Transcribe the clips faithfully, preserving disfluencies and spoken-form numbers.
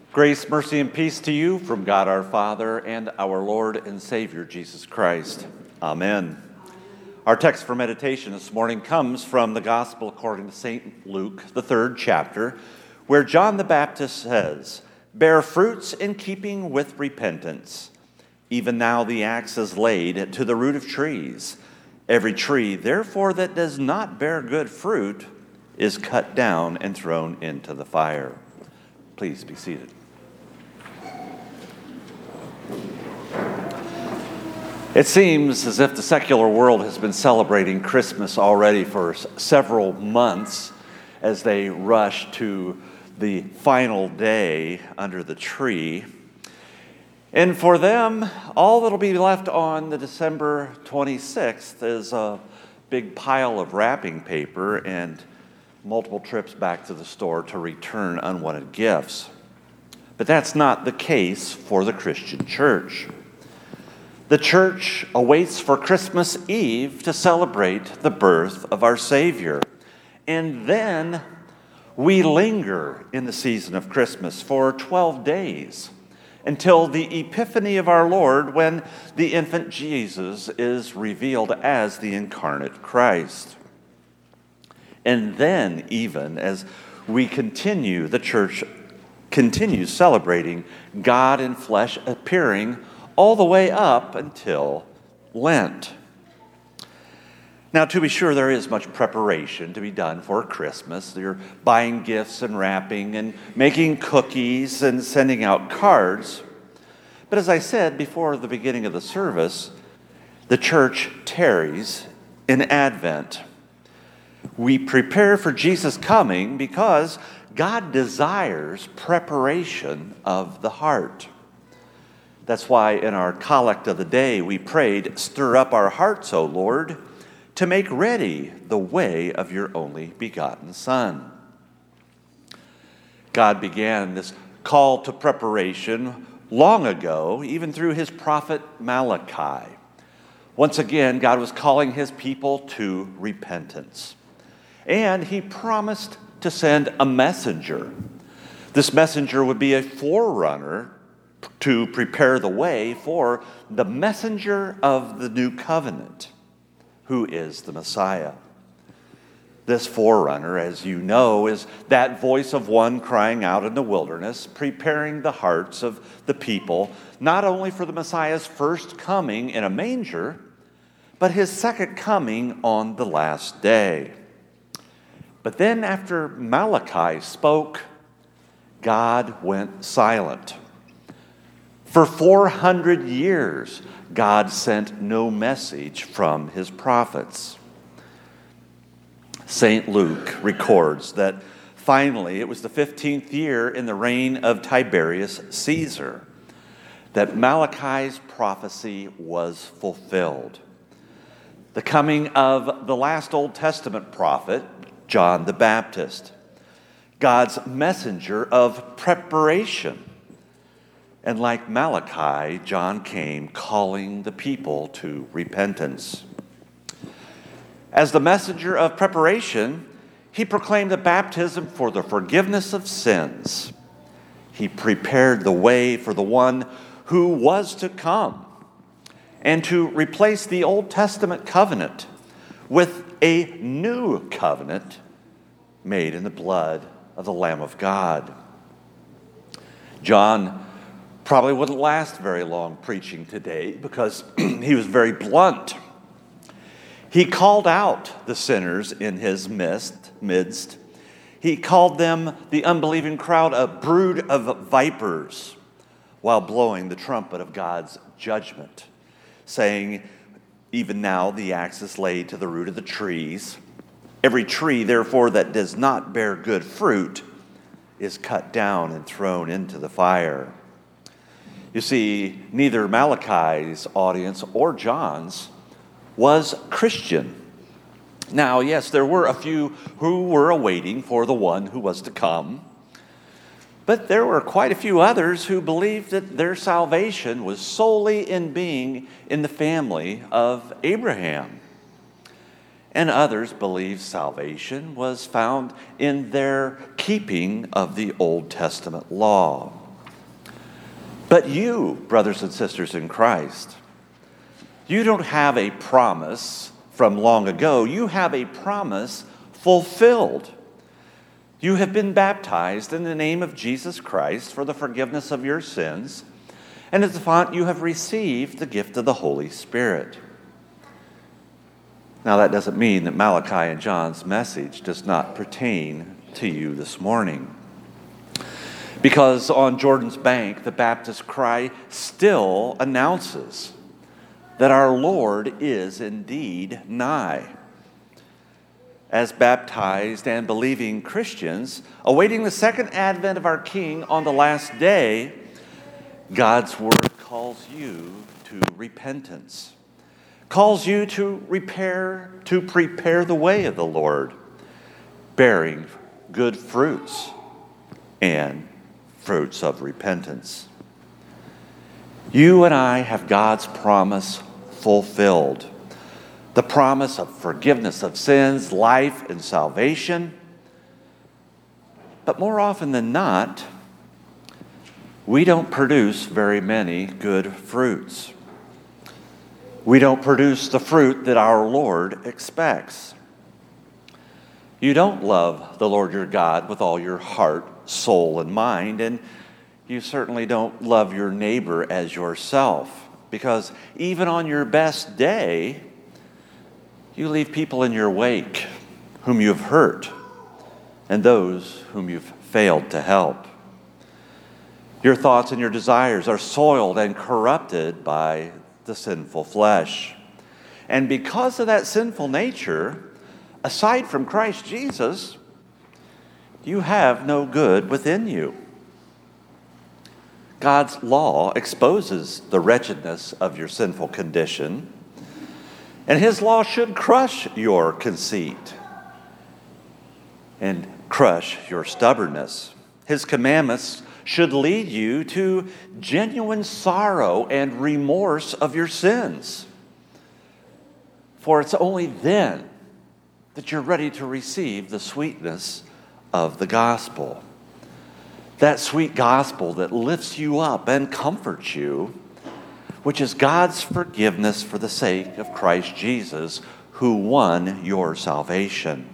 Grace, mercy, and peace to you from God our Father and our Lord and Savior Jesus Christ. Amen. Our text for meditation this morning comes from the Gospel according to Saint Luke, the third chapter, where John the Baptist says, "Bear fruits in keeping with repentance. Even now the axe is laid to the root of trees. Every tree, therefore, that does not bear good fruit is cut down and thrown into the fire." Please be seated. It seems as if the secular world has been celebrating Christmas already for s- several months as they rush to the final day under the tree. And for them, all that'll be left on the December twenty-sixth is a big pile of wrapping paper and multiple trips back to the store to return unwanted gifts. But that's not the case for the Christian church. The church awaits for Christmas Eve to celebrate the birth of our Savior. And then we linger in the season of Christmas for twelve days until the Epiphany of our Lord, when the infant Jesus is revealed as the incarnate Christ. And then, even as we continue, the church continues celebrating God in flesh appearing all the way up until Lent. Now, to be sure, there is much preparation to be done for Christmas. You're buying gifts and wrapping and making cookies and sending out cards. But as I said before the beginning of the service, the church tarries in Advent. We prepare for Jesus' coming because God desires preparation of the heart. That's why in our collect of the day we prayed, "Stir up our hearts, O Lord, to make ready the way of your only begotten Son." God began this call to preparation long ago, even through his prophet Malachi. Once again, God was calling his people to repentance. And he promised to send a messenger. This messenger would be a forerunner to prepare the way for the messenger of the new covenant, who is the Messiah. This forerunner, as you know, is that voice of one crying out in the wilderness, preparing the hearts of the people, not only for the Messiah's first coming in a manger, but his second coming on the last day. But then after Malachi spoke, God went silent. For four hundred years, God sent no message from his prophets. Saint Luke records that finally, it was the fifteenth year in the reign of Tiberius Caesar that Malachi's prophecy was fulfilled. The coming of the last Old Testament prophet, John the Baptist, God's messenger of preparation. And like Malachi, John came calling the people to repentance. As the messenger of preparation, he proclaimed the baptism for the forgiveness of sins. He prepared the way for the one who was to come and to replace the Old Testament covenant with a new covenant made in the blood of the Lamb of God. John probably wouldn't last very long preaching today because he was very blunt. He called out the sinners in his midst, midst. He called them, the unbelieving crowd, a brood of vipers while blowing the trumpet of God's judgment, saying, "Even now the axe is laid to the root of the trees. Every tree, therefore, that does not bear good fruit is cut down and thrown into the fire." You see, neither Malachi's audience or John's was Christian. Now, yes, there were a few who were awaiting for the one who was to come, but there were quite a few others who believed that their salvation was solely in being in the family of Abraham. And others believed salvation was found in their keeping of the Old Testament law. But you, brothers and sisters in Christ, you don't have a promise from long ago. You have a promise fulfilled. You have been baptized in the name of Jesus Christ for the forgiveness of your sins, and as a font you have received the gift of the Holy Spirit. Now that doesn't mean that Malachi and John's message does not pertain to you this morning. Because on Jordan's bank, the Baptist cry still announces that our Lord is indeed nigh. As baptized and believing Christians, awaiting the second advent of our King on the last day, God's word calls you to repentance, calls you to repair, to prepare the way of the Lord, bearing good fruits and fruits of repentance. You and I have God's promise fulfilled. The promise of forgiveness of sins, life, and salvation. But more often than not, we don't produce very many good fruits. We don't produce the fruit that our Lord expects. You don't love the Lord your God with all your heart, soul, and mind, and you certainly don't love your neighbor as yourself, because even on your best day, you leave people in your wake whom you've hurt and those whom you've failed to help. Your thoughts and your desires are soiled and corrupted by the sinful flesh. And because of that sinful nature, aside from Christ Jesus, you have no good within you. God's law exposes the wretchedness of your sinful condition, and his law should crush your conceit and crush your stubbornness. His commandments should lead you to genuine sorrow and remorse of your sins. For it's only then that you're ready to receive the sweetness of the gospel. That sweet gospel that lifts you up and comforts you, which is God's forgiveness for the sake of Christ Jesus, who won your salvation.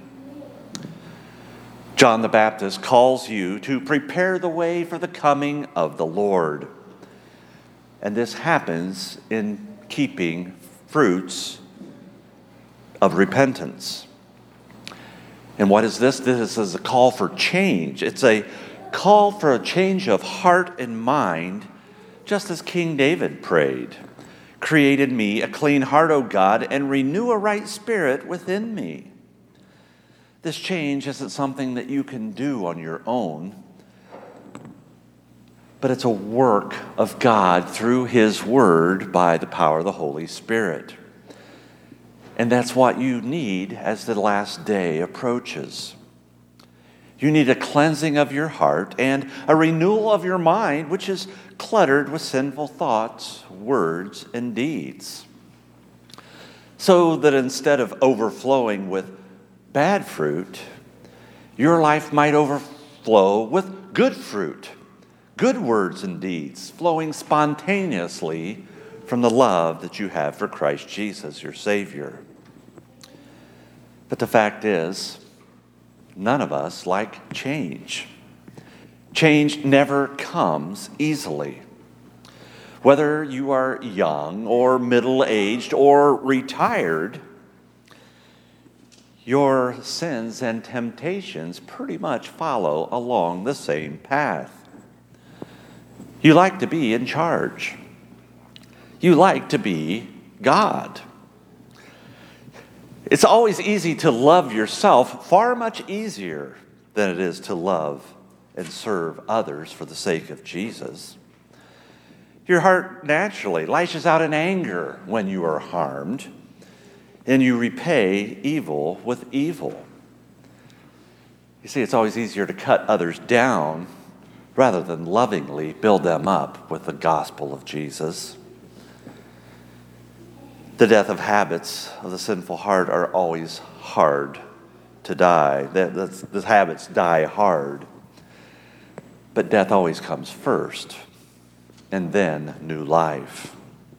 John the Baptist calls you to prepare the way for the coming of the Lord. And this happens in keeping fruits of repentance. And what is this? This is a call for change. It's a call for a change of heart and mind, just as King David prayed. Create in me a clean heart, O God, and renew a right spirit within me. This change isn't something that you can do on your own, but it's a work of God through his word by the power of the Holy Spirit. And that's what you need as the last day approaches. You need a cleansing of your heart and a renewal of your mind, which is cluttered with sinful thoughts, words, and deeds. So that instead of overflowing with bad fruit, your life might overflow with good fruit, good words and deeds, flowing spontaneously from the love that you have for Christ Jesus, your Savior. But the fact is, none of us like change. Change never comes easily. Whether you are young or middle-aged or retired, your sins and temptations pretty much follow along the same path. You like to be in charge. You like to be God. It's always easy to love yourself, far much easier than it is to love and serve others for the sake of Jesus. Your heart naturally lashes out in anger when you are harmed, and you repay evil with evil. You see, it's always easier to cut others down rather than lovingly build them up with the gospel of Jesus. The death of habits of the sinful heart are always hard to die. The, the, the habits die hard. But death always comes first. and then new life.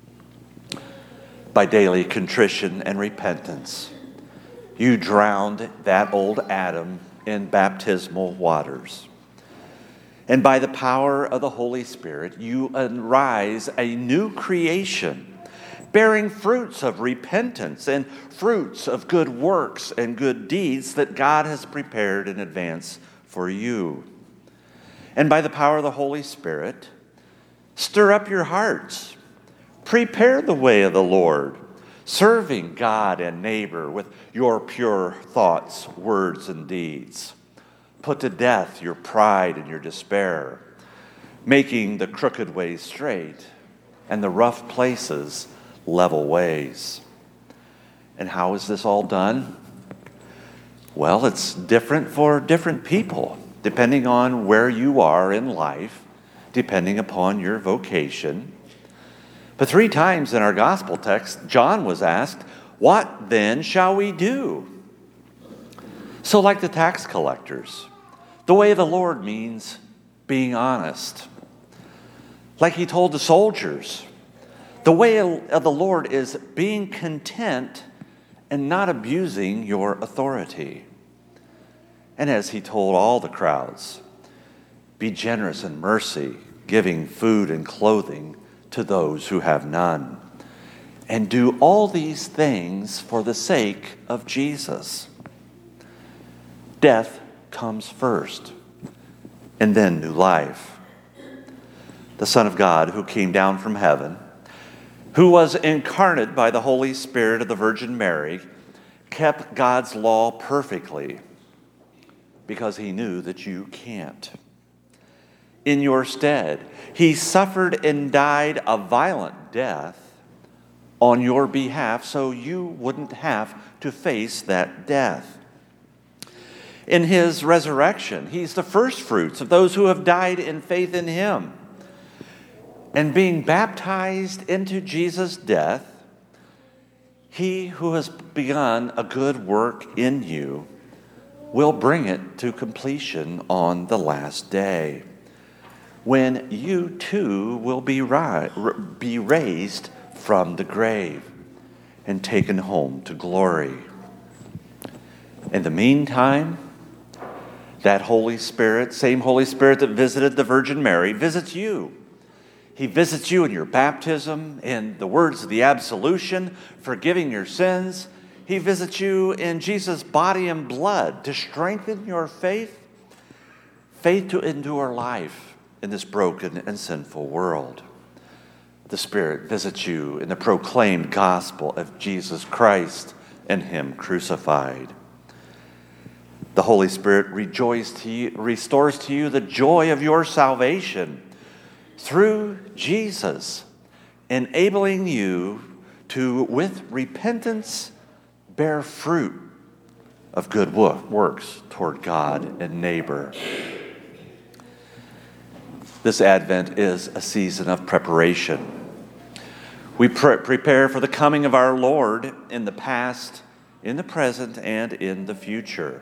By daily contrition and repentance, you drowned that old Adam in baptismal waters. And by the power of the Holy Spirit, you arise a new creation, bearing fruits of repentance and fruits of good works and good deeds that God has prepared in advance for you. And by the power of the Holy Spirit, stir up your hearts. Prepare the way of the Lord, serving God and neighbor with your pure thoughts, words, and deeds. Put to death your pride and your despair, making the crooked ways straight and the rough places level ways. And how is this all done? Well, it's different for different people, depending on where you are in life, depending upon your vocation. But three times in our gospel text, John was asked, "What then shall we do?" So like the tax collectors, the way of the Lord means being honest. Like he told the soldiers, the way of the Lord is being content and not abusing your authority. And as he told all the crowds, be generous in mercy, giving food and clothing to those who have none. And do all these things for the sake of Jesus. Death comes first, and then new life. The Son of God who came down from heaven, who was incarnate by the Holy Spirit of the Virgin Mary, kept God's law perfectly because he knew that you can't. In your stead, he suffered and died a violent death on your behalf so you wouldn't have to face that death. In his resurrection, he's the first fruits of those who have died in faith in him. And being baptized into Jesus' death, he who has begun a good work in you will bring it to completion on the last day, when you too will be, ri- be raised from the grave and taken home to glory. In the meantime, that Holy Spirit, same Holy Spirit that visited the Virgin Mary, visits you. He visits you in your baptism, in the words of the absolution, forgiving your sins. He visits you in Jesus' body and blood to strengthen your faith, faith to endure life in this broken and sinful world. The Spirit visits you in the proclaimed gospel of Jesus Christ and him crucified. The Holy Spirit rejoices to you, restores to you the joy of your salvation through Jesus, enabling you to, with repentance, bear fruit of good works toward God and neighbor. This Advent is a season of preparation. We pre- prepare for the coming of our Lord in the past, in the present, and in the future.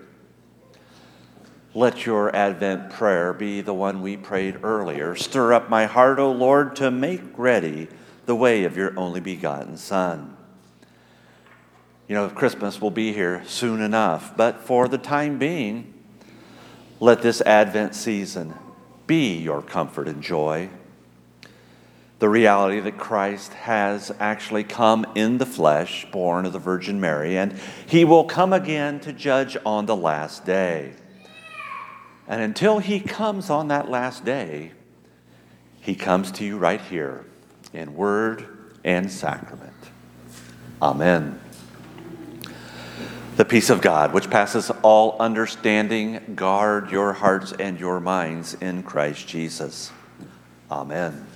Let your Advent prayer be the one we prayed earlier. Stir up my heart, O Lord, to make ready the way of your only begotten Son. You know, Christmas will be here soon enough, but for the time being, let this Advent season be your comfort and joy. The reality that Christ has actually come in the flesh, born of the Virgin Mary, and he will come again to judge on the last day. And until he comes on that last day, he comes to you right here in word and sacrament. Amen. The peace of God, which passes all understanding, guard your hearts and your minds in Christ Jesus. Amen.